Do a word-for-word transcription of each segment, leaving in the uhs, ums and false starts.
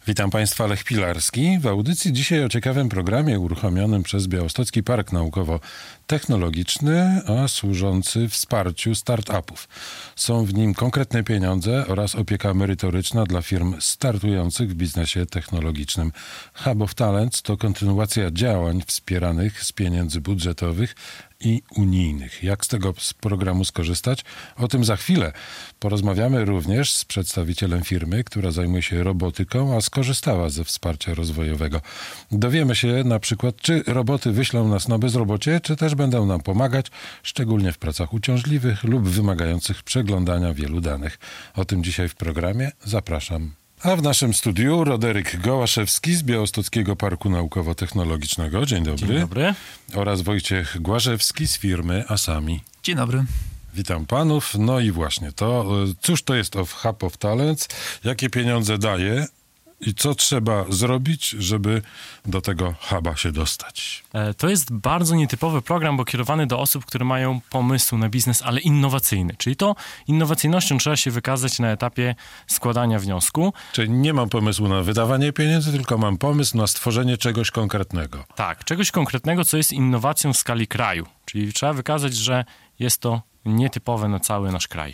Witam Państwa, Lech Pilarski. W audycji dzisiaj o ciekawym programie uruchomionym przez Białostocki Park Naukowo-Technologiczny, a służący wsparciu start-upów. Są w nim konkretne pieniądze oraz opieka merytoryczna dla firm startujących w biznesie technologicznym. Hub of Talents to kontynuacja działań wspieranych z pieniędzy budżetowych i unijnych. Jak z tego programu skorzystać? O tym za chwilę. Porozmawiamy również z przedstawicielem firmy, która zajmuje się robotyką, a skorzystała ze wsparcia rozwojowego. Dowiemy się na przykład, czy roboty wyślą nas na bezrobocie, czy też będą nam pomagać, szczególnie w pracach uciążliwych lub wymagających przeglądania wielu danych. O tym dzisiaj w programie. Zapraszam. A w naszym studiu Roderyk Gołaszewski z Białostockiego Parku Naukowo-Technologicznego. Dzień dobry. Dzień dobry. Oraz Wojciech Głaszewski z firmy Asami. Dzień dobry. Witam panów. No i właśnie to, cóż to jest Hub of Talents, jakie pieniądze daje i co trzeba zrobić, żeby do tego huba się dostać? To jest bardzo nietypowy program, bo kierowany do osób, które mają pomysł na biznes, ale innowacyjny. Czyli to innowacyjnością trzeba się wykazać na etapie składania wniosku. Czyli nie mam pomysłu na wydawanie pieniędzy, tylko mam pomysł na stworzenie czegoś konkretnego. Tak, czegoś konkretnego, co jest innowacją w skali kraju. Czyli trzeba wykazać, że jest to nietypowe na cały nasz kraj.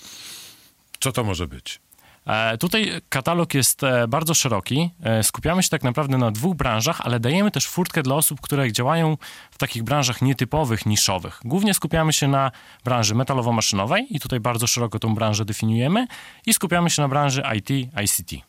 Co to może być? E, tutaj katalog jest e, bardzo szeroki. E, skupiamy się tak naprawdę na dwóch branżach, ale dajemy też furtkę dla osób, które działają w takich branżach nietypowych, niszowych. Głównie skupiamy się na branży metalowo-maszynowej i tutaj bardzo szeroko tą branżę definiujemy i skupiamy się na branży I T, I C T.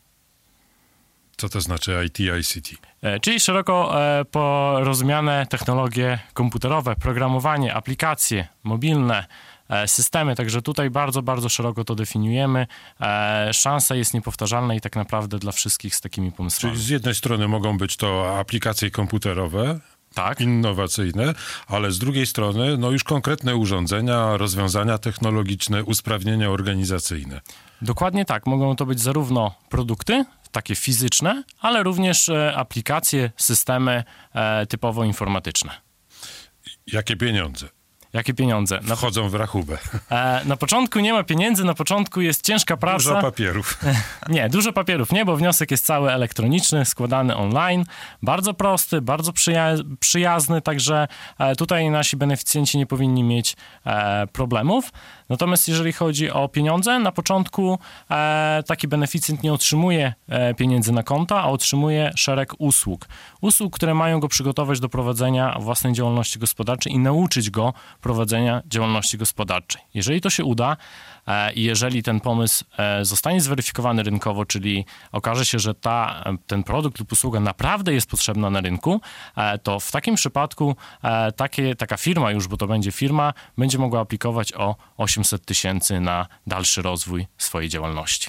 Co to znaczy I T, I C T? E, czyli szeroko e, porozumiane technologie komputerowe, programowanie, aplikacje mobilne, systemy, także tutaj bardzo, bardzo szeroko to definiujemy. E, szansa jest niepowtarzalna i tak naprawdę dla wszystkich z takimi pomysłami. Czyli z jednej strony mogą być to aplikacje komputerowe, tak, innowacyjne, ale z drugiej strony no już konkretne urządzenia, rozwiązania technologiczne, usprawnienia organizacyjne. Dokładnie tak. Mogą to być zarówno produkty, takie fizyczne, ale również e, aplikacje, systemy e, typowo informatyczne. Jakie pieniądze? Jakie pieniądze? Na, Wchodzą w rachubę. E, na początku nie ma pieniędzy, na początku jest ciężka praca. Dużo papierów. Nie, dużo papierów nie, bo wniosek jest cały elektroniczny, składany online. Bardzo prosty, bardzo przyja- przyjazny, także e, tutaj nasi beneficjenci nie powinni mieć e, problemów. Natomiast jeżeli chodzi o pieniądze, na początku e, taki beneficjent nie otrzymuje e, pieniędzy na konta, a otrzymuje szereg usług. Usług, które mają go przygotować do prowadzenia własnej działalności gospodarczej i nauczyć go prowadzenia działalności gospodarczej. Jeżeli to się uda e, i jeżeli ten pomysł e, zostanie zweryfikowany rynkowo, czyli okaże się, że ta, ten produkt lub usługa naprawdę jest potrzebna na rynku, e, to w takim przypadku e, takie, taka firma już, bo to będzie firma, będzie mogła aplikować o osiemset tysięcy na dalszy rozwój swojej działalności.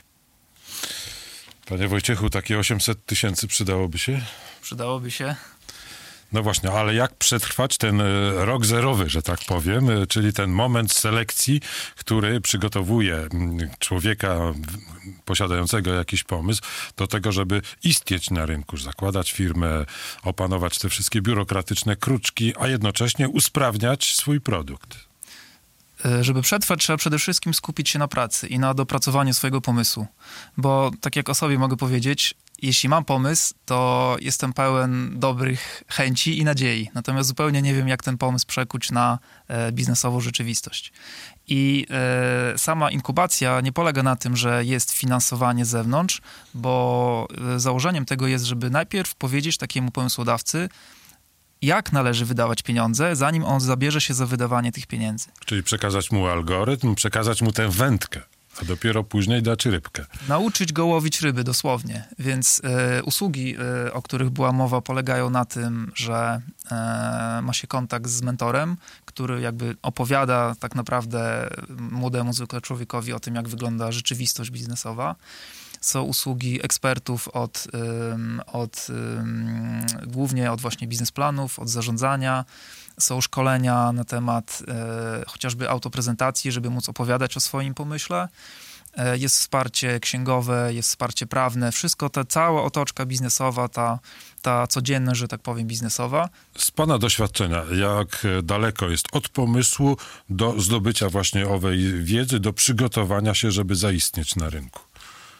Panie Wojciechu, takie osiemset tysięcy przydałoby się? Przydałoby się. No właśnie, ale jak przetrwać ten rok zerowy, że tak powiem, czyli ten moment selekcji, który przygotowuje człowieka posiadającego jakiś pomysł do tego, żeby istnieć na rynku, zakładać firmę, opanować te wszystkie biurokratyczne kruczki, a jednocześnie usprawniać swój produkt. Żeby przetrwać, trzeba przede wszystkim skupić się na pracy i na dopracowaniu swojego pomysłu. Bo tak jak o sobie mogę powiedzieć, jeśli mam pomysł, to jestem pełen dobrych chęci i nadziei. Natomiast zupełnie nie wiem, jak ten pomysł przekuć na e, biznesową rzeczywistość. I e, sama inkubacja nie polega na tym, że jest finansowanie z zewnątrz, bo e, założeniem tego jest, żeby najpierw powiedzieć takiemu pomysłodawcy, jak należy wydawać pieniądze, zanim on zabierze się za wydawanie tych pieniędzy. Czyli przekazać mu algorytm, przekazać mu tę wędkę, a dopiero później dać rybkę. Nauczyć go łowić ryby, dosłownie. Więc e, usługi, e, o których była mowa, polegają na tym, że e, ma się kontakt z mentorem, który jakby opowiada tak naprawdę młodemu zwykle człowiekowi o tym, jak wygląda rzeczywistość biznesowa. Są usługi ekspertów od, od głównie od właśnie biznesplanów, od zarządzania. Są szkolenia na temat e, chociażby autoprezentacji, żeby móc opowiadać o swoim pomyśle. E, jest wsparcie księgowe, jest wsparcie prawne. Wszystko, ta cała otoczka biznesowa, ta, ta codzienność, że tak powiem, biznesowa. Z pana doświadczenia, jak daleko jest od pomysłu do zdobycia właśnie owej wiedzy, do przygotowania się, żeby zaistnieć na rynku?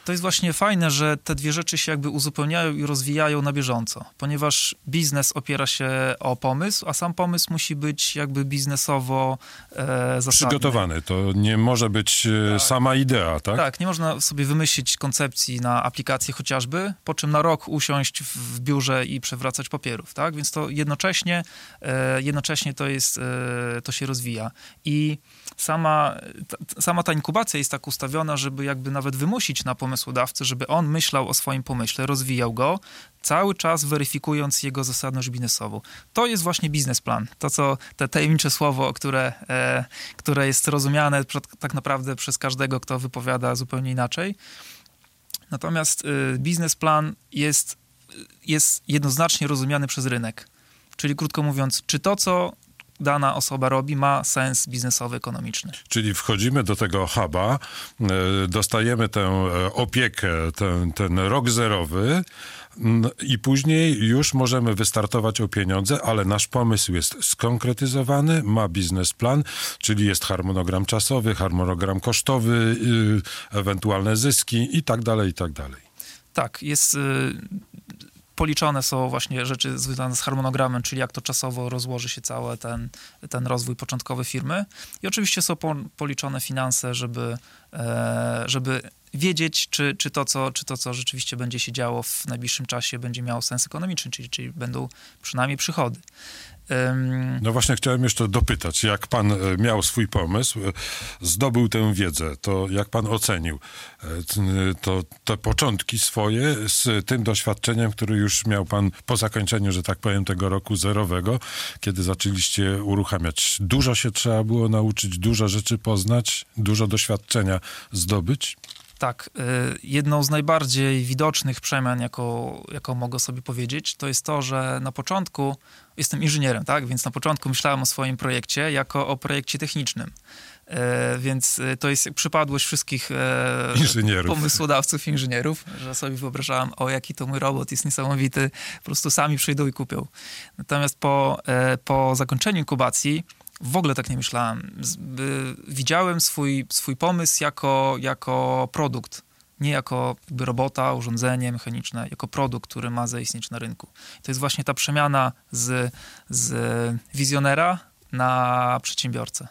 To jest właśnie fajne, że te dwie rzeczy się jakby uzupełniają i rozwijają na bieżąco, ponieważ biznes opiera się o pomysł, a sam pomysł musi być jakby biznesowo e, zasadny. Przygotowany, to nie może być e, tak. sama idea, tak? Tak, nie można sobie wymyślić koncepcji na aplikację chociażby, po czym na rok usiąść w biurze i przewracać papierów, tak? Więc to jednocześnie, e, jednocześnie to jest, e, to się rozwija. I sama ta, sama ta inkubacja jest tak ustawiona, żeby jakby nawet wymusić na pomysłodawcy, żeby on myślał o swoim pomyśle, rozwijał go, cały czas weryfikując jego zasadność biznesową. To jest właśnie biznesplan. To, co te tajemnicze słowo, które, e, które jest rozumiane przed, tak naprawdę przez każdego, kto wypowiada zupełnie inaczej. Natomiast e, biznesplan jest, jest jednoznacznie rozumiany przez rynek. Czyli krótko mówiąc, czy to, co dana osoba robi, ma sens biznesowy, ekonomiczny. Czyli wchodzimy do tego huba, e, dostajemy tę e, opiekę, ten, ten rok zerowy n, i później już możemy wystartować o pieniądze, ale nasz pomysł jest skonkretyzowany, ma biznesplan, czyli jest harmonogram czasowy, harmonogram kosztowy, y, ewentualne zyski i tak dalej, i tak dalej. Tak, jest... Y, policzone są właśnie rzeczy związane z harmonogramem, czyli jak to czasowo rozłoży się cały ten, ten rozwój początkowy firmy. I oczywiście są po, policzone finanse, żeby, e, żeby wiedzieć, czy, czy, to, co, czy to, co rzeczywiście będzie się działo w najbliższym czasie, będzie miało sens ekonomiczny, czyli, czyli będą przynajmniej przychody. No właśnie chciałem jeszcze dopytać, jak pan miał swój pomysł, zdobył tę wiedzę, to jak pan ocenił to te początki swoje z tym doświadczeniem, które już miał pan po zakończeniu, że tak powiem, tego roku zerowego, kiedy zaczęliście uruchamiać. Dużo się trzeba było nauczyć, dużo rzeczy poznać, dużo doświadczenia zdobyć? Tak, jedną z najbardziej widocznych przemian, jaką, jaką mogę sobie powiedzieć, to jest to, że na początku, jestem inżynierem, tak, więc na początku myślałem o swoim projekcie jako o projekcie technicznym. E, więc to jest przypadłość wszystkich e, inżynierów. pomysłodawców, inżynierów, że sobie wyobrażałem, o jaki to mój robot jest niesamowity, po prostu sami przyjdą i kupią. Natomiast po, e, po zakończeniu inkubacji w ogóle tak nie myślałem. Widziałem swój, swój pomysł jako, jako produkt, nie jako jakby robota, urządzenie mechaniczne, jako produkt, który ma zaistnieć na rynku. To jest właśnie ta przemiana z, z wizjonera na przedsiębiorcę.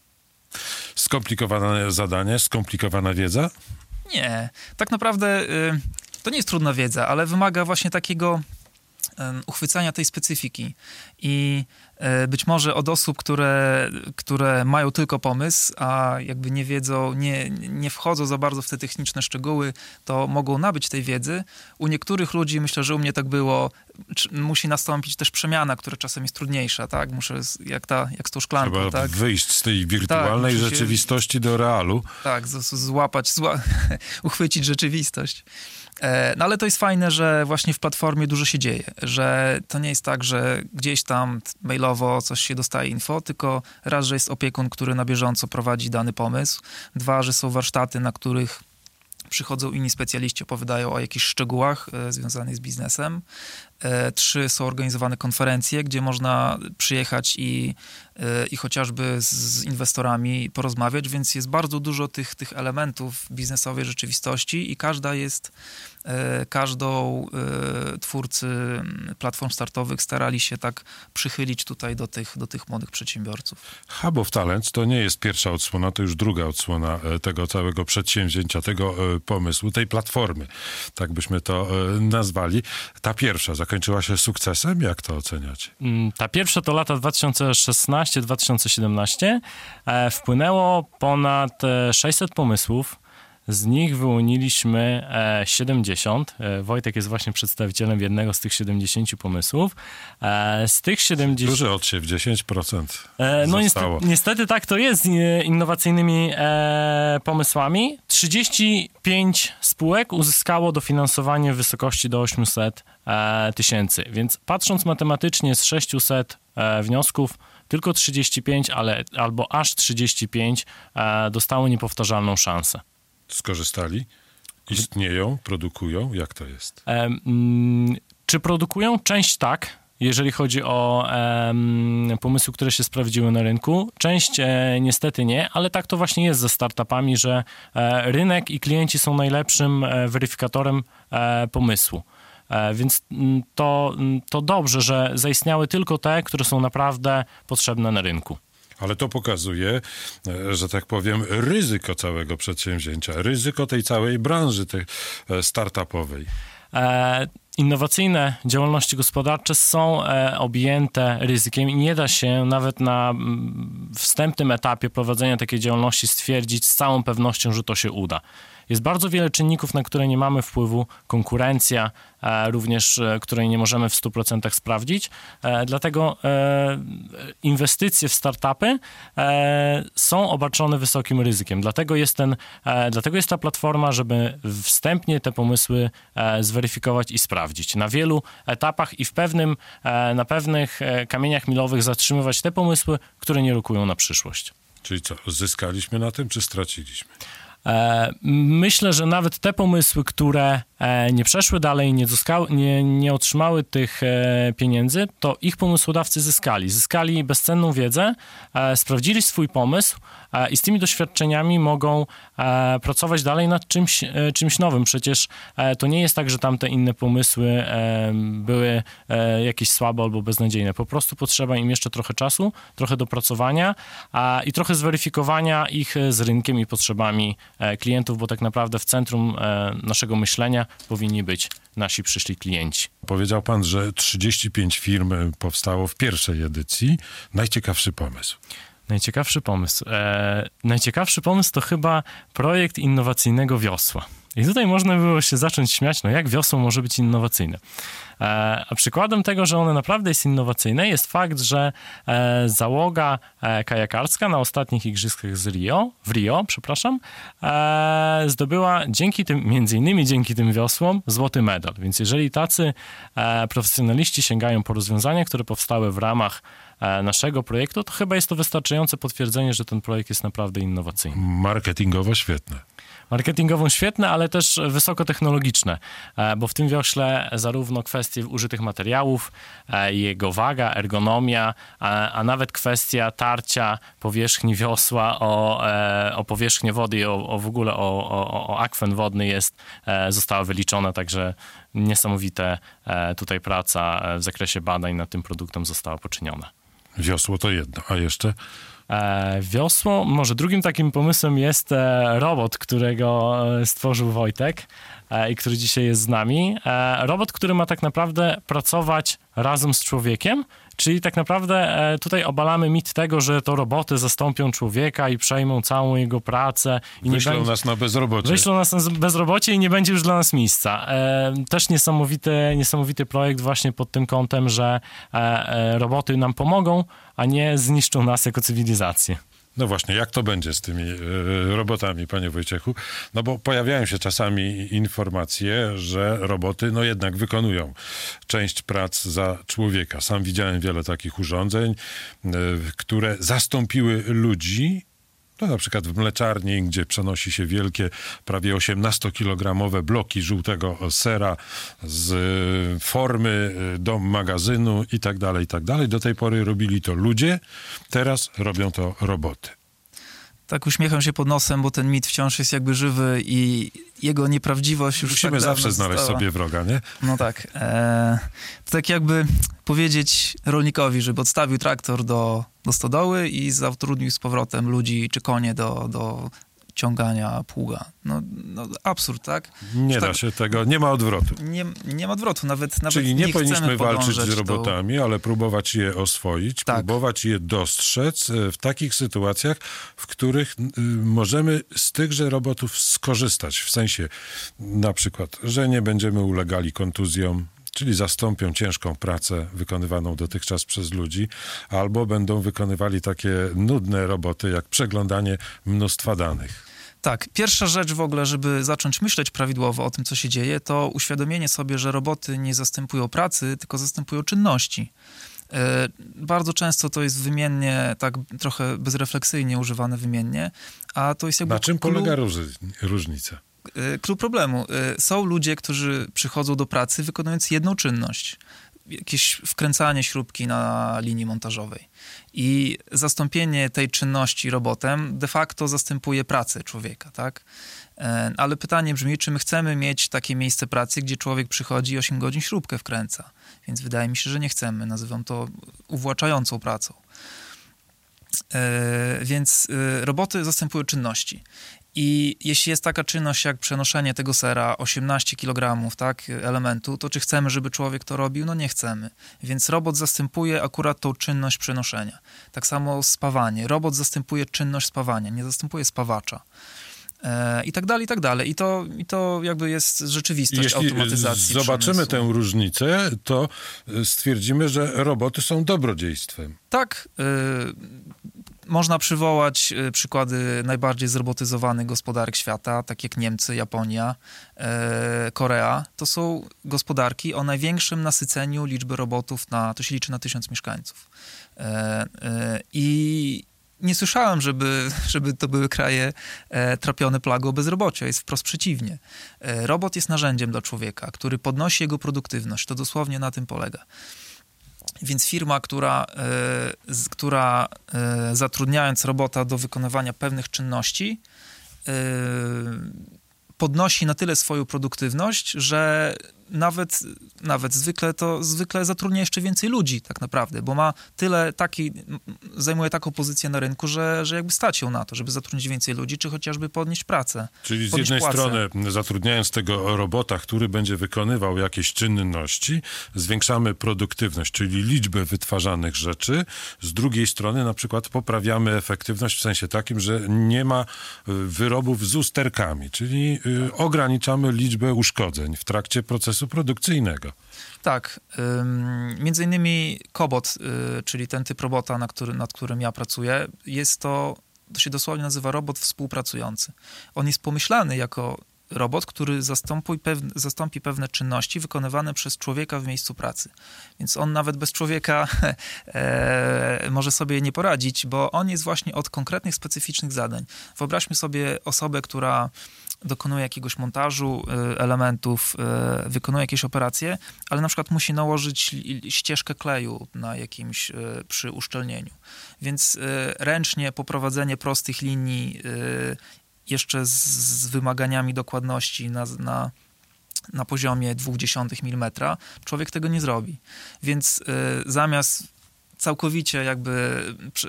Skomplikowane zadanie, skomplikowana wiedza? Nie. Tak naprawdę y, to nie jest trudna wiedza, ale wymaga właśnie takiego uchwycania tej specyfiki i być może od osób, które, które mają tylko pomysł, a jakby nie wiedzą, nie, nie wchodzą za bardzo w te techniczne szczegóły, to mogą nabyć tej wiedzy. U niektórych ludzi, myślę, że u mnie tak było, musi nastąpić też przemiana, która czasem jest trudniejsza, tak? Muszę, jak, ta, jak z tą szklanką, Trzeba tak? wyjść z tej wirtualnej tak, rzeczywistości się, do realu. Tak, z, z, złapać, zła, uchwycić rzeczywistość. No ale to jest fajne, że właśnie w platformie dużo się dzieje, że to nie jest tak, że gdzieś tam mailowo coś się dostaje info, tylko raz, że jest opiekun, który na bieżąco prowadzi dany pomysł, dwa, że są warsztaty, na których przychodzą inni specjaliści, opowiadają o jakichś szczegółach e, związanych z biznesem. E, trzy, są organizowane konferencje, gdzie można przyjechać i, e, i chociażby z, z inwestorami porozmawiać, więc jest bardzo dużo tych, tych elementów biznesowej rzeczywistości i każda jest, e, każdą e, twórcy platform startowych starali się tak przychylić tutaj do tych, do tych młodych przedsiębiorców. Hub of Talents to nie jest pierwsza odsłona, to już druga odsłona tego całego przedsięwzięcia, tego pomysłu, tej platformy, tak byśmy to nazwali. Ta pierwsza zakończyła się sukcesem? Jak to oceniać? Ta pierwsza to lata dwa tysiące szesnaście dwa tysiące siedemnaście. Wpłynęło ponad sześćset pomysłów. Z nich wyłoniliśmy siedemdziesiąt. Wojtek jest właśnie przedstawicielem jednego z tych siedemdziesięciu pomysłów. Z tych siedemdziesięciu... Duży odsiew, dziesięć procent No niestety, niestety tak to jest z innowacyjnymi pomysłami. trzydzieści pięć spółek uzyskało dofinansowanie w wysokości do osiemset tysięcy. Więc patrząc matematycznie z sześciuset wniosków, tylko trzydzieści pięć, ale albo aż trzydzieści pięć dostało niepowtarzalną szansę. Skorzystali? Istnieją, produkują? Jak to jest? E, mm, czy produkują? Część tak. jeżeli chodzi o e, pomysły, które się sprawdziły na rynku. Część e, niestety nie, ale tak to właśnie jest ze startupami, że e, rynek i klienci są najlepszym e, weryfikatorem e, pomysłu. E, więc to, to dobrze, że zaistniały tylko te, które są naprawdę potrzebne na rynku. Ale to pokazuje, że tak powiem, ryzyko całego przedsięwzięcia, ryzyko tej całej branży tej startupowej. E, innowacyjne działalności gospodarcze są e, objęte ryzykiem i nie da się nawet na m, wstępnym etapie prowadzenia takiej działalności stwierdzić z całą pewnością, że to się uda. Jest bardzo wiele czynników, na które nie mamy wpływu, konkurencja, e, również e, której nie możemy w stu procentach sprawdzić, e, dlatego e, inwestycje w startupy e, są obarczone wysokim ryzykiem. Dlatego jest, ten, e, dlatego jest ta platforma, żeby wstępnie te pomysły e, zweryfikować i sprawdzić. Na wielu etapach i w pewnym, e, na pewnych e, kamieniach milowych zatrzymywać te pomysły, które nie rokują na przyszłość. Czyli co, zyskaliśmy na tym, czy straciliśmy? Myślę, że nawet te pomysły, które nie przeszły dalej, nie, zyskały, nie, nie otrzymały tych pieniędzy, to ich pomysłodawcy zyskali. Zyskali bezcenną wiedzę, sprawdzili swój pomysł i z tymi doświadczeniami mogą pracować dalej nad czymś, czymś nowym. Przecież to nie jest tak, że tamte inne pomysły były jakieś słabe albo beznadziejne. Po prostu potrzeba im jeszcze trochę czasu, trochę dopracowania i trochę zweryfikowania ich z rynkiem i potrzebami klientów, bo tak naprawdę w centrum naszego myślenia powinni być nasi przyszli klienci. Powiedział pan, że trzydzieści pięć firm powstało w pierwszej edycji. Najciekawszy pomysł. Najciekawszy pomysł. E, najciekawszy pomysł to chyba projekt innowacyjnego wiosła. I tutaj można było się zacząć śmiać, no jak wiosło może być innowacyjne? E, a przykładem tego, że one naprawdę jest innowacyjne, jest fakt, że e, załoga e, kajakarska na ostatnich igrzyskach z Rio, w Rio, przepraszam, e, zdobyła dzięki tym, między innymi dzięki tym wiosłom, złoty medal. Więc jeżeli tacy e, profesjonaliści sięgają po rozwiązania, które powstały w ramach e, naszego projektu, to chyba jest to wystarczające potwierdzenie, że ten projekt jest naprawdę innowacyjny. Marketingowo świetne. Marketingowo świetne, ale też wysokotechnologiczne, bo w tym wiośle zarówno kwestie użytych materiałów, jego waga, ergonomia, a, a nawet kwestia tarcia powierzchni wiosła o, o powierzchnię wody i o, o w ogóle o, o, o akwen wodny jest, została wyliczona, także niesamowite tutaj praca w zakresie badań nad tym produktem została poczyniona. Wiosło to jedno, a jeszcze? E, wiosło, może drugim takim pomysłem jest e, robot, którego stworzył Wojtek e, i który dzisiaj jest z nami. E, robot, który ma tak naprawdę pracować razem z człowiekiem, czyli tak naprawdę e, tutaj obalamy mit tego, że to roboty zastąpią człowieka i przejmą całą jego pracę. I Wyślą nie będzie, nas na bezrobocie. Wyślą nas na bezrobocie i nie będzie już dla nas miejsca. E, też niesamowity, niesamowity projekt właśnie pod tym kątem, że e, e, roboty nam pomogą, a nie zniszczą nas jako cywilizację. No właśnie, jak to będzie z tymi y, robotami, panie Wojciechu? No bo pojawiają się czasami informacje, że roboty no jednak wykonują część prac za człowieka. Sam widziałem wiele takich urządzeń, y, które zastąpiły ludzi. No na przykład w mleczarni, gdzie przenosi się wielkie, prawie osiemnastokilogramowe bloki żółtego sera z formy do magazynu i tak dalej, i tak dalej. Do tej pory robili to ludzie, teraz robią to roboty. Tak uśmiecham się pod nosem, bo ten mit wciąż jest jakby żywy i jego nieprawdziwość już Musimy tak zawsze znaleźć została. sobie wroga, nie? No tak. E, to tak jakby powiedzieć rolnikowi, żeby odstawił traktor do, do stodoły i zatrudnił z powrotem ludzi czy konie do, do ciągania pługa. No, no absurd, tak? Nie Że da tak, się tego, nie ma odwrotu. Nie, nie ma odwrotu, nawet, nawet Czyli nie, nie powinniśmy walczyć z tą... robotami, ale próbować je oswoić, tak. próbować je dostrzec w takich sytuacjach, w których y, możemy z tychże robotów skorzystać. W sensie na przykład, że nie będziemy ulegali kontuzjom, czyli zastąpią ciężką pracę wykonywaną dotychczas przez ludzi, albo będą wykonywali takie nudne roboty, jak przeglądanie mnóstwa danych. Tak, pierwsza rzecz w ogóle, żeby zacząć myśleć prawidłowo o tym, co się dzieje, to uświadomienie sobie, że roboty nie zastępują pracy, tylko zastępują czynności. Yy, bardzo często to jest wymiennie, tak trochę bezrefleksyjnie używane wymiennie, a to jest jakby... Na czym klucz, polega róż- różnica? Yy, klucz problemu. Yy, są ludzie, którzy przychodzą do pracy wykonując jedną czynność. jakieś wkręcanie śrubki na linii montażowej. I zastąpienie tej czynności robotem de facto zastępuje pracę człowieka, tak? Ale pytanie brzmi, czy my chcemy mieć takie miejsce pracy, gdzie człowiek przychodzi i osiem godzin śrubkę wkręca. Więc wydaje mi się, że nie chcemy. Nazywam to uwłaczającą pracą. Więc roboty zastępują czynności. I jeśli jest taka czynność jak przenoszenie tego sera, osiemnaście kilogramów, tak, elementu, to czy chcemy, żeby człowiek to robił? No nie chcemy. Więc robot zastępuje akurat tą czynność przenoszenia. Tak samo spawanie. Robot zastępuje czynność spawania, nie zastępuje spawacza. E, I tak dalej, i tak dalej. I to, i to jakby jest rzeczywistość Jeśli automatyzacji zobaczymy przemysłu. tę różnicę, to stwierdzimy, że roboty są dobrodziejstwem. Tak, y, można przywołać y, przykłady najbardziej zrobotyzowanych gospodarek świata, tak jak Niemcy, Japonia, y, Korea. To są gospodarki o największym nasyceniu liczby robotów, na, to się liczy na tysiąc mieszkańców. Y, y, I nie słyszałem, żeby, żeby to były kraje e, trapione plagą bezrobocia. Jest wprost przeciwnie. E, robot jest narzędziem dla człowieka, który podnosi jego produktywność. To dosłownie na tym polega. Więc firma, która, e, z, która e, zatrudniając robota do wykonywania pewnych czynności, e, podnosi na tyle swoją produktywność, że nawet, nawet zwykle to zwykle zatrudnia jeszcze więcej ludzi tak naprawdę, bo ma tyle taki, zajmuje taką pozycję na rynku, że, że jakby stać ją na to, żeby zatrudnić więcej ludzi, czy chociażby podnieść pracę. Czyli z podnieść jednej płacę. strony zatrudniając tego robota, który będzie wykonywał jakieś czynności, zwiększamy produktywność, czyli liczbę wytwarzanych rzeczy. Z drugiej strony na przykład poprawiamy efektywność w sensie takim, że nie ma wyrobów z usterkami, czyli tak. ograniczamy liczbę uszkodzeń w trakcie procesu produkcyjnego. Tak. Ym, między innymi Cobot, y, czyli ten typ robota, na który, nad którym ja pracuję, jest to, to się dosłownie nazywa robot współpracujący. On jest pomyślany jako robot, który zastąpi pewne, zastąpi pewne czynności wykonywane przez człowieka w miejscu pracy. Więc on nawet bez człowieka e, może sobie nie poradzić, bo on jest właśnie od konkretnych, specyficznych zadań. Wyobraźmy sobie osobę, która dokonuje jakiegoś montażu y, elementów, y, wykonuje jakieś operacje, ale na przykład musi nałożyć li, ścieżkę kleju na jakimś y, przy uszczelnieniu. Więc y, ręcznie poprowadzenie prostych linii y, jeszcze z, z wymaganiami dokładności na, na, na poziomie zero przecinek dwa milimetra, człowiek tego nie zrobi. Więc y, zamiast całkowicie jakby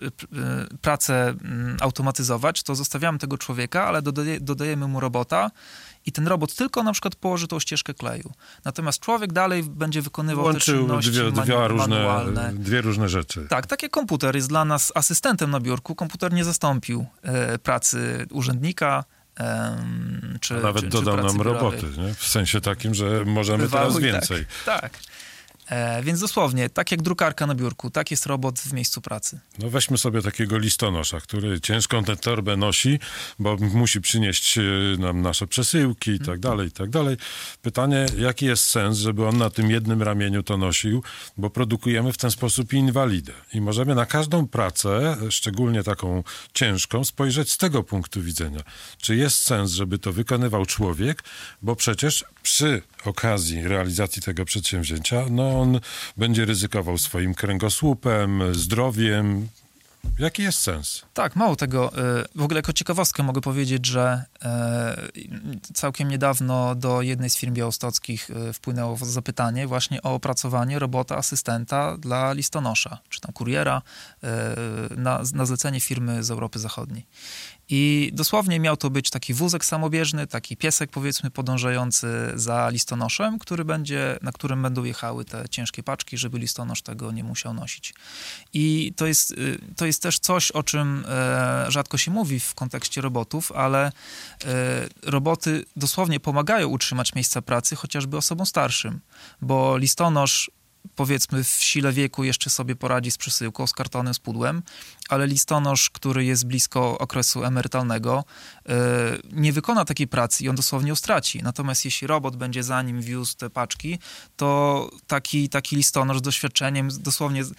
pracę automatyzować, to zostawiamy tego człowieka, ale dodaje, dodajemy mu robota i ten robot tylko na przykład położy tą ścieżkę kleju. Natomiast człowiek dalej będzie wykonywał Łączył te czynności dwie, dwie manu- różne, manualne. dwie różne rzeczy. Tak, tak jak komputer jest dla nas asystentem na biurku, komputer nie zastąpił e, pracy urzędnika, e, czy A nawet czy, dodał czy pracy nam biurowej. roboty, nie? W sensie takim, że możemy Bywało teraz i więcej. Tak, tak. E, więc dosłownie, tak jak drukarka na biurku, tak jest robot w miejscu pracy. No weźmy sobie takiego listonosza, który ciężką tę torbę nosi, bo musi przynieść nam nasze przesyłki i tak dalej, i tak dalej. Pytanie, jaki jest sens, żeby on na tym jednym ramieniu to nosił, bo produkujemy w ten sposób inwalidę. I możemy na każdą pracę, szczególnie taką ciężką, spojrzeć z tego punktu widzenia. Czy jest sens, żeby to wykonywał człowiek, bo przecież przy okazji realizacji tego przedsięwzięcia, no on będzie ryzykował swoim kręgosłupem, zdrowiem. Jaki jest sens? Tak, mało tego. W ogóle jako ciekawostkę mogę powiedzieć, że całkiem niedawno do jednej z firm białostockich wpłynęło zapytanie właśnie o opracowanie robota asystenta dla listonosza, czy tam kuriera na, na zlecenie firmy z Europy Zachodniej. I dosłownie miał to być taki wózek samobieżny, taki piesek powiedzmy podążający za listonoszem, który będzie, na którym będą jechały te ciężkie paczki, żeby listonosz tego nie musiał nosić. I to jest, to jest też coś, o czym e, rzadko się mówi w kontekście robotów, ale e, roboty dosłownie pomagają utrzymać miejsca pracy chociażby osobom starszym, bo listonosz powiedzmy w sile wieku jeszcze sobie poradzi z przesyłką, z kartonem, z pudłem, ale listonosz, który jest blisko okresu emerytalnego, yy, nie wykona takiej pracy i on dosłownie ją straci. Natomiast jeśli robot będzie za nim wiózł te paczki, to taki, taki listonosz z doświadczeniem dosłownie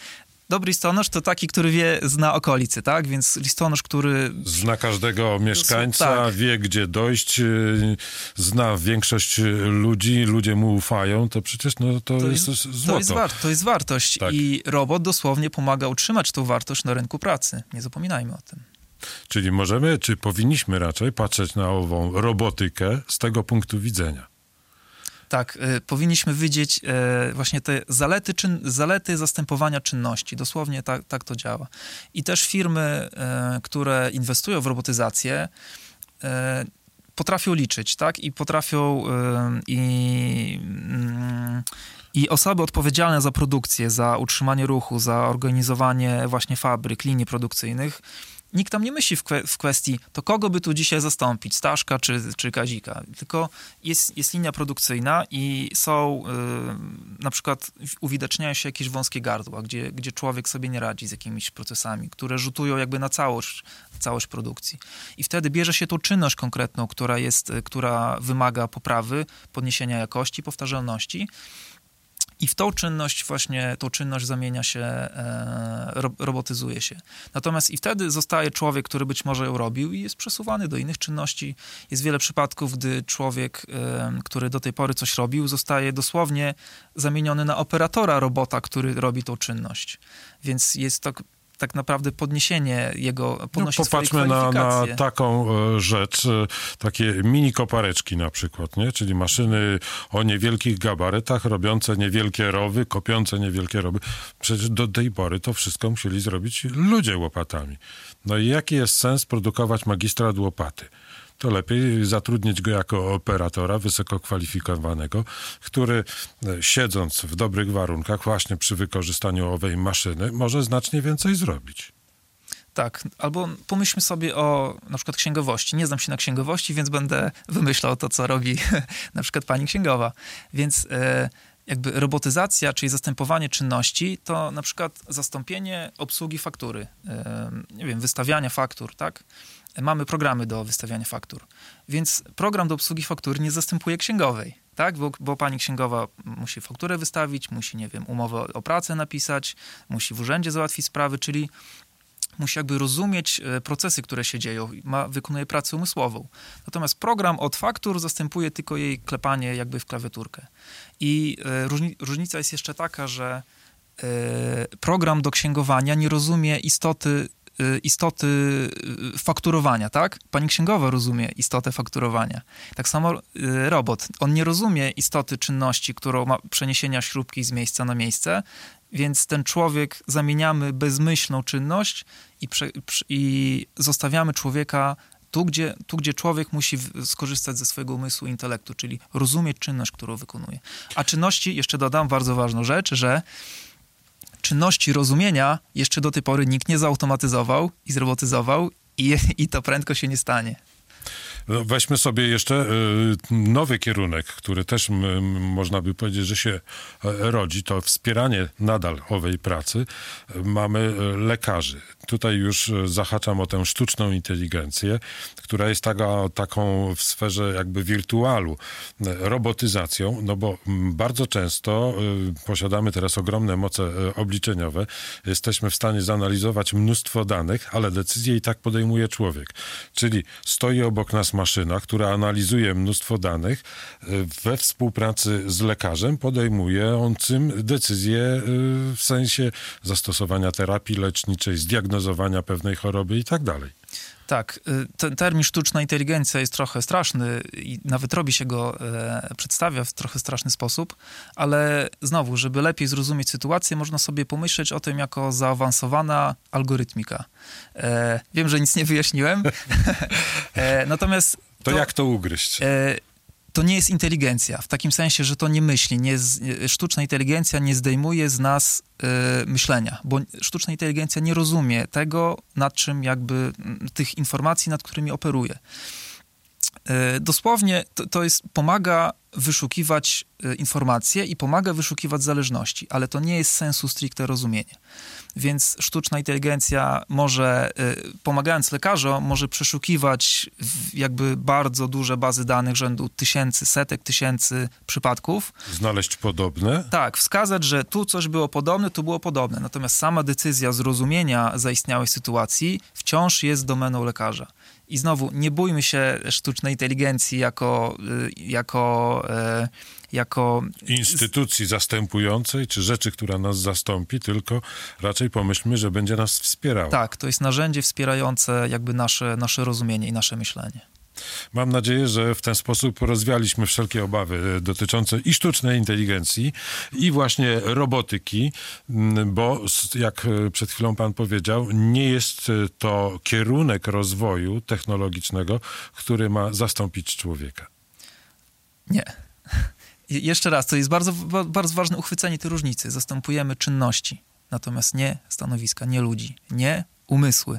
Dobry listonosz to taki, który wie, zna okolicy, tak? Więc listonosz, który... Zna każdego mieszkańca, tak. wie gdzie dojść, zna większość ludzi, ludzie mu ufają, to przecież no, to, to jest, jest złoto. To jest, war- to jest wartość Tak. i robot dosłownie pomaga utrzymać tą wartość na rynku pracy. Nie zapominajmy o tym. Czyli możemy, czy powinniśmy raczej patrzeć na ową robotykę z tego punktu widzenia. Tak, y, powinniśmy widzieć y, właśnie te zalety, czyn, zalety zastępowania czynności. Dosłownie tak, tak to działa. I też firmy, y, które inwestują w robotyzację, y, potrafią liczyć, tak? I potrafią y, i, y, i osoby odpowiedzialne za produkcję, za utrzymanie ruchu, za organizowanie właśnie fabryk, linii produkcyjnych, nikt tam nie myśli w, kwe- w kwestii, to kogo by tu dzisiaj zastąpić, Staszka czy, czy Kazika, tylko jest, jest linia produkcyjna i są, y, na przykład uwidaczniają się jakieś wąskie gardła, gdzie, gdzie człowiek sobie nie radzi z jakimiś procesami, które rzutują jakby na całość, całość produkcji. I wtedy bierze się tą czynność konkretną, która jest, która wymaga poprawy, podniesienia jakości, powtarzalności. I w tą czynność właśnie, tą czynność zamienia się, e, ro, robotyzuje się. Natomiast i wtedy zostaje człowiek, który być może ją robił i jest przesuwany do innych czynności. Jest wiele przypadków, gdy człowiek, e, który do tej pory coś robił, zostaje dosłownie zamieniony na operatora robota, który robi tą czynność. Więc jest to tak naprawdę podniesienie jego, podnosi no, popatrzmy na, na taką e, rzecz, e, takie mini kopareczki na przykład, nie? Czyli maszyny o niewielkich gabarytach, robiące niewielkie rowy, kopiące niewielkie rowy. Przecież do tej pory to wszystko musieli zrobić ludzie łopatami. No i jaki jest sens produkować magistra od łopaty? To lepiej zatrudnić go jako operatora wysoko kwalifikowanego, który siedząc w dobrych warunkach właśnie przy wykorzystaniu owej maszyny może znacznie więcej zrobić. Tak, albo pomyślmy sobie o na przykład księgowości. Nie znam się na księgowości, więc będę wymyślał to, co robi na przykład pani księgowa. Więc e, jakby robotyzacja, czyli zastępowanie czynności, to na przykład zastąpienie obsługi faktury. E, nie wiem, wystawiania faktur, tak? Mamy programy do wystawiania faktur. Więc program do obsługi faktur nie zastępuje księgowej, tak? Bo, bo pani księgowa musi fakturę wystawić, musi, nie wiem, umowę o pracę napisać, musi w urzędzie załatwić sprawy, czyli musi jakby rozumieć procesy, które się dzieją, ma, wykonuje pracę umysłową. Natomiast program od faktur zastępuje tylko jej klepanie jakby w klawiaturkę. I e, różni, różnica jest jeszcze taka, że e, program do księgowania nie rozumie istoty istoty fakturowania, tak? Pani księgowa rozumie istotę fakturowania. Tak samo robot. On nie rozumie istoty czynności, którą ma przeniesienia śrubki z miejsca na miejsce, więc ten człowiek zamieniamy bezmyślną czynność i, prze, i zostawiamy człowieka tu gdzie, tu, gdzie człowiek musi skorzystać ze swojego umysłu i intelektu, czyli rozumieć czynność, którą wykonuje. A czynności, jeszcze dodam bardzo ważną rzecz, że czynności rozumienia jeszcze do tej pory nikt nie zautomatyzował i zrobotyzował i, i to prędko się nie stanie. No, weźmy sobie jeszcze y, nowy kierunek, który też m, można by powiedzieć, że się rodzi, to wspieranie nadal owej pracy. Mamy lekarzy. Tutaj już zahaczam o tę sztuczną inteligencję, która jest taka, taką w sferze jakby wirtualu, robotyzacją, no bo bardzo często y, posiadamy teraz ogromne moce y, obliczeniowe, jesteśmy w stanie zanalizować mnóstwo danych, ale decyzję i tak podejmuje człowiek. Czyli stoi obok nas maszyna, która analizuje mnóstwo danych, we współpracy z lekarzem podejmującym decyzję w sensie zastosowania terapii leczniczej, zdiagnozowania pewnej choroby i tak dalej. Tak, ten termin sztuczna inteligencja jest trochę straszny i nawet robi się go, e, przedstawia w trochę straszny sposób, ale znowu, żeby lepiej zrozumieć sytuację, można sobie pomyśleć o tym jako zaawansowana algorytmika. E, wiem, że nic nie wyjaśniłem, e, natomiast... To, to jak to ugryźć? E, to nie jest inteligencja, w takim sensie, że to nie myśli. Nie z, sztuczna inteligencja nie zdejmuje z nas y, myślenia, bo sztuczna inteligencja nie rozumie tego, nad czym jakby, tych informacji, nad którymi operuje. Y, dosłownie to, to jest, pomaga wyszukiwać y, informacje i pomaga wyszukiwać zależności, ale to nie jest sensu stricte rozumienie. Więc sztuczna inteligencja może, y, pomagając lekarzom, może przeszukiwać w, jakby bardzo duże bazy danych rzędu tysięcy, setek tysięcy przypadków. Znaleźć podobne? Tak, wskazać, że tu coś było podobne, tu było podobne. Natomiast sama decyzja zrozumienia zaistniałej sytuacji wciąż jest domeną lekarza. I znowu, nie bójmy się sztucznej inteligencji jako, jako, jako instytucji zastępującej, czy rzeczy, która nas zastąpi, tylko raczej pomyślmy, że będzie nas wspierała. Tak, to jest narzędzie wspierające jakby nasze, nasze rozumienie i nasze myślenie. Mam nadzieję, że w ten sposób rozwialiśmy wszelkie obawy dotyczące i sztucznej inteligencji, i właśnie robotyki, bo jak przed chwilą pan powiedział, nie jest to kierunek rozwoju technologicznego, który ma zastąpić człowieka. Nie. I jeszcze raz, to jest bardzo, bardzo ważne uchwycenie tej różnicy. Zastępujemy czynności, natomiast nie stanowiska, nie ludzi, nie umysły.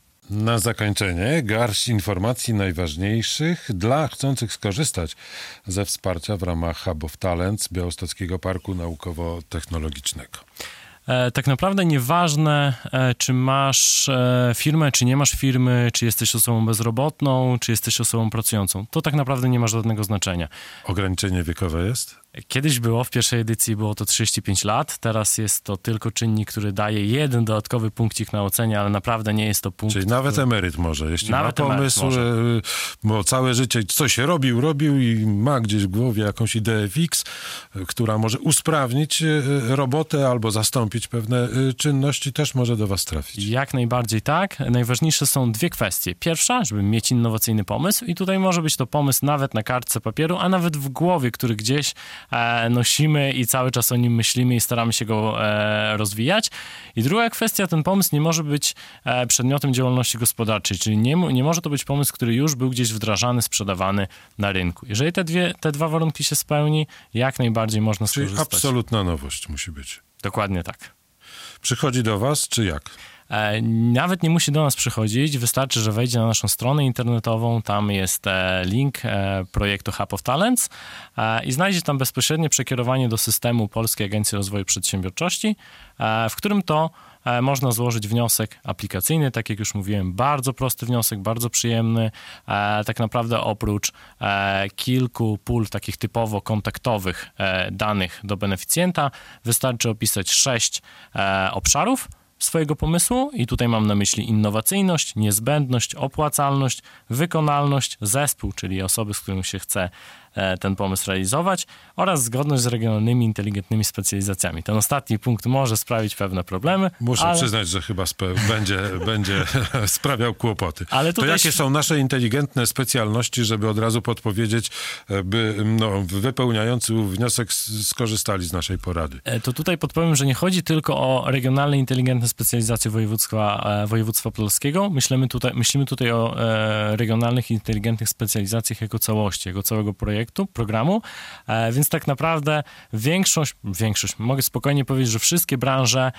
Na zakończenie garść informacji najważniejszych dla chcących skorzystać ze wsparcia w ramach Hub of Talents Białostockiego Parku Naukowo-Technologicznego. E, tak naprawdę nieważne, e, czy masz e, firmę, czy nie masz firmy, czy jesteś osobą bezrobotną, czy jesteś osobą pracującą. To tak naprawdę nie ma żadnego znaczenia. Ograniczenie wiekowe jest? Kiedyś było, w pierwszej edycji było to trzydzieści pięć lat, teraz jest to tylko czynnik, który daje jeden dodatkowy punkcik na ocenie, ale naprawdę nie jest to punkt. Czyli nawet który... emeryt może, jeśli nawet ma pomysł, może. bo całe życie coś robił, robił i ma gdzieś w głowie jakąś ideę fix, która może usprawnić robotę albo zastąpić pewne czynności, też może do was trafić. Jak najbardziej tak. Najważniejsze są dwie kwestie. Pierwsza, żeby mieć innowacyjny pomysł i tutaj może być to pomysł nawet na kartce papieru, a nawet w głowie, który gdzieś e, nosimy i cały czas o nim myślimy i staramy się go e, rozwijać. I druga kwestia, ten pomysł nie może być e, przedmiotem działalności gospodarczej, czyli nie, nie może to być pomysł, który już był gdzieś wdrażany, sprzedawany na rynku. Jeżeli te, dwie, te dwa warunki się spełni, jak najbardziej można Czyli skorzystać. absolutna nowość musi być. Dokładnie tak. Przychodzi do was, czy jak? E, nawet nie musi do nas przychodzić, wystarczy, że wejdzie na naszą stronę internetową, tam jest e, link e, projektu Hub of Talents e, i znajdzie tam bezpośrednie przekierowanie do systemu Polskiej Agencji Rozwoju Przedsiębiorczości, e, w którym to e, można złożyć wniosek aplikacyjny, tak jak już mówiłem, bardzo prosty wniosek, bardzo przyjemny, e, tak naprawdę oprócz e, kilku pól takich typowo kontaktowych e, danych do beneficjenta, wystarczy opisać sześć e, obszarów swojego pomysłu i tutaj mam na myśli innowacyjność, niezbędność, opłacalność, wykonalność, zespół, czyli osoby, z którym się chce ten pomysł realizować oraz zgodność z regionalnymi, inteligentnymi specjalizacjami. Ten ostatni punkt może sprawić pewne problemy. Muszę ale... przyznać, że chyba spe- będzie, będzie sprawiał kłopoty. Ale to tutaj... jakie są nasze inteligentne specjalności, żeby od razu podpowiedzieć, by no, wypełniający wniosek skorzystali z naszej porady? To tutaj podpowiem, że nie chodzi tylko o regionalne, inteligentne specjalizacje województwa, województwa polskiego. Myślimy tutaj, myślimy tutaj o e, regionalnych, inteligentnych specjalizacjach jako całości, jako całego projektu, programu, e, więc tak naprawdę większość, większość, mogę spokojnie powiedzieć, że wszystkie branże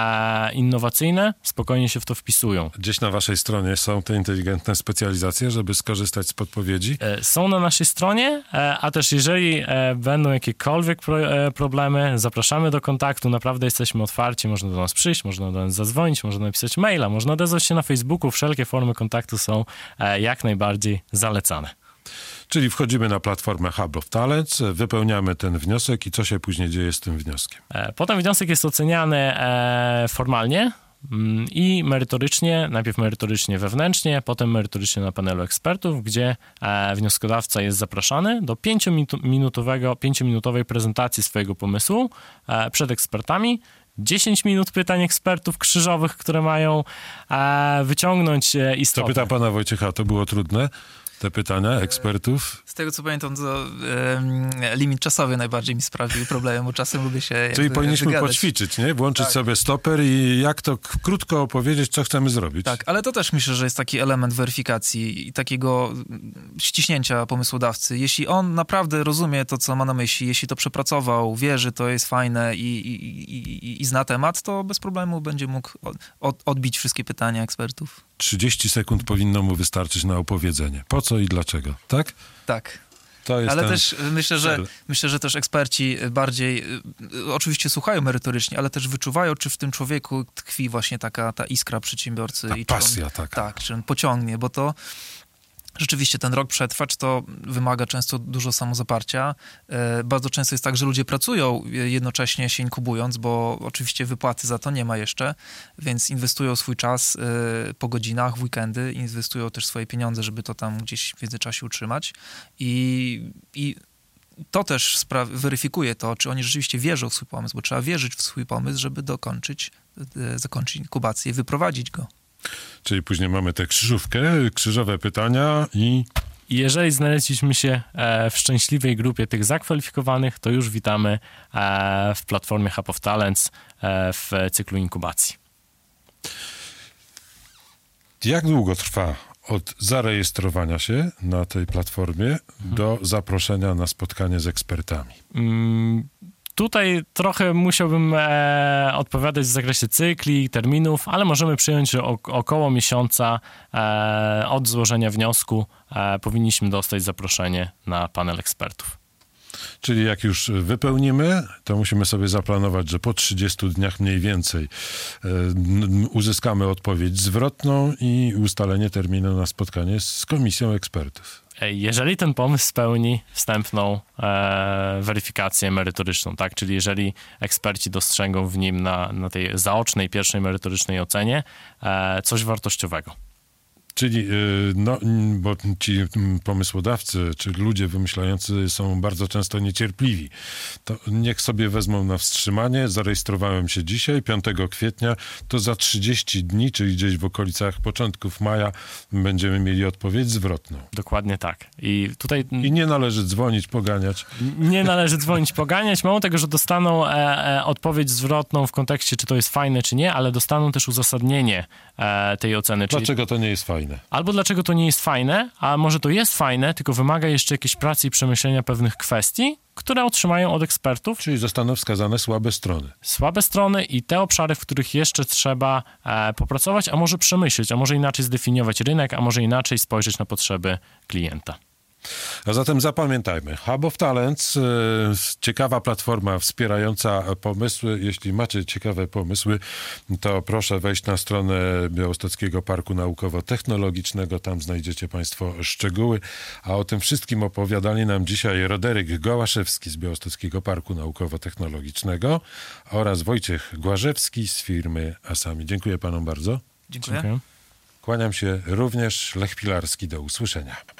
e, innowacyjne spokojnie się w to wpisują. Gdzieś na waszej stronie są te inteligentne specjalizacje, żeby skorzystać z podpowiedzi? E, są na naszej stronie, e, a też jeżeli e, będą jakiekolwiek pro, e, problemy, zapraszamy do kontaktu, naprawdę jesteśmy otwarci, można do nas przyjść, można do nas zadzwonić, można napisać maila, można odezwać się na Facebooku, wszelkie formy kontaktu są e, jak najbardziej zalecane. Czyli wchodzimy na platformę Hub of Talents, wypełniamy ten wniosek i co się później dzieje z tym wnioskiem? Potem wniosek jest oceniany formalnie i merytorycznie, najpierw merytorycznie wewnętrznie, potem merytorycznie na panelu ekspertów, gdzie wnioskodawca jest zapraszany do pięciominutowego, pięciominutowej prezentacji swojego pomysłu przed ekspertami. dziesięć minut pytań ekspertów krzyżowych, które mają wyciągnąć istotne. Co pyta pana Wojciecha, to było trudne? Te pytania ekspertów? Z tego, co pamiętam, to e, limit czasowy najbardziej mi sprawił problem, bo czasem lubię się Czyli powinniśmy wygadać. poćwiczyć, nie? Włączyć tak. sobie stoper i jak to k- krótko opowiedzieć, co chcemy zrobić. Tak, ale to też myślę, że jest taki element weryfikacji i takiego ściśnięcia pomysłodawcy. Jeśli on naprawdę rozumie to, co ma na myśli, jeśli to przepracował, wie, że to jest fajne i, i, i, i zna temat, to bez problemu będzie mógł od, odbić wszystkie pytania ekspertów. trzydzieści sekund powinno mu wystarczyć na opowiedzenie. Po co i dlaczego, tak? Tak. To jest Ale ten też myślę, że cel. myślę, że też eksperci bardziej y, oczywiście słuchają merytorycznie, ale też wyczuwają, czy w tym człowieku tkwi właśnie taka ta iskra przedsiębiorcy. Ta i czy on, pasja taka. Tak, czy on pociągnie, bo to rzeczywiście ten rok przetrwać to wymaga często dużo samozaparcia. E, bardzo często jest tak, że ludzie pracują jednocześnie się inkubując, bo oczywiście wypłaty za to nie ma jeszcze, więc inwestują swój czas e, po godzinach, w weekendy, inwestują też swoje pieniądze, żeby to tam gdzieś w międzyczasie utrzymać i, i to też spra- weryfikuje to, czy oni rzeczywiście wierzą w swój pomysł, bo trzeba wierzyć w swój pomysł, żeby dokończyć, e, zakończyć inkubację i wyprowadzić go. Czyli później mamy tę krzyżówkę, krzyżowe pytania i... I jeżeli znaleźliśmy się e, w szczęśliwej grupie tych zakwalifikowanych, to już witamy e, w platformie Hub of Talents e, w cyklu inkubacji. Jak długo trwa od zarejestrowania się na tej platformie mhm. do zaproszenia na spotkanie z ekspertami? Mm, Tutaj trochę musiałbym e, odpowiadać w zakresie cykli, terminów, ale możemy przyjąć, że ok- około miesiąca e, od złożenia wniosku e, powinniśmy dostać zaproszenie na panel ekspertów. Czyli jak już wypełnimy, to musimy sobie zaplanować, że po trzydziestu dniach mniej więcej e, uzyskamy odpowiedź zwrotną i ustalenie terminu na spotkanie z komisją ekspertów. Jeżeli ten pomysł spełni wstępną e, weryfikację merytoryczną, tak, czyli jeżeli eksperci dostrzegą w nim na, na tej zaocznej, pierwszej merytorycznej ocenie e, coś wartościowego. Czyli, no, bo ci pomysłodawcy, czy ludzie wymyślający są bardzo często niecierpliwi, to niech sobie wezmą na wstrzymanie. Zarejestrowałem się dzisiaj, piątego kwietnia, to za trzydzieści dni, czyli gdzieś w okolicach początków maja będziemy mieli odpowiedź zwrotną. Dokładnie tak. I tutaj... I nie należy dzwonić, poganiać. Nie należy dzwonić, poganiać. Mało tego, że dostaną e, e, odpowiedź zwrotną w kontekście, czy to jest fajne, czy nie, ale dostaną też uzasadnienie e, tej oceny. Czyli... Dlaczego to nie jest fajne? Albo dlaczego to nie jest fajne, a może to jest fajne, tylko wymaga jeszcze jakiejś pracy i przemyślenia pewnych kwestii, które otrzymają od ekspertów. Czyli zostaną wskazane słabe strony. Słabe strony i te obszary, w których jeszcze trzeba e, popracować, a może przemyśleć, a może inaczej zdefiniować rynek, a może inaczej spojrzeć na potrzeby klienta. A zatem zapamiętajmy, Hub of Talents, e, ciekawa platforma wspierająca pomysły. Jeśli macie ciekawe pomysły, to proszę wejść na stronę Białostockiego Parku Naukowo-Technologicznego, tam znajdziecie Państwo szczegóły. A o tym wszystkim opowiadali nam dzisiaj Roderyk Gołaszewski z Białostockiego Parku Naukowo-Technologicznego oraz Wojciech Głażewski z firmy Asami. Dziękuję Panom bardzo. Dziękuję. Dziękuję. Kłaniam się również, Lech Pilarski, do usłyszenia.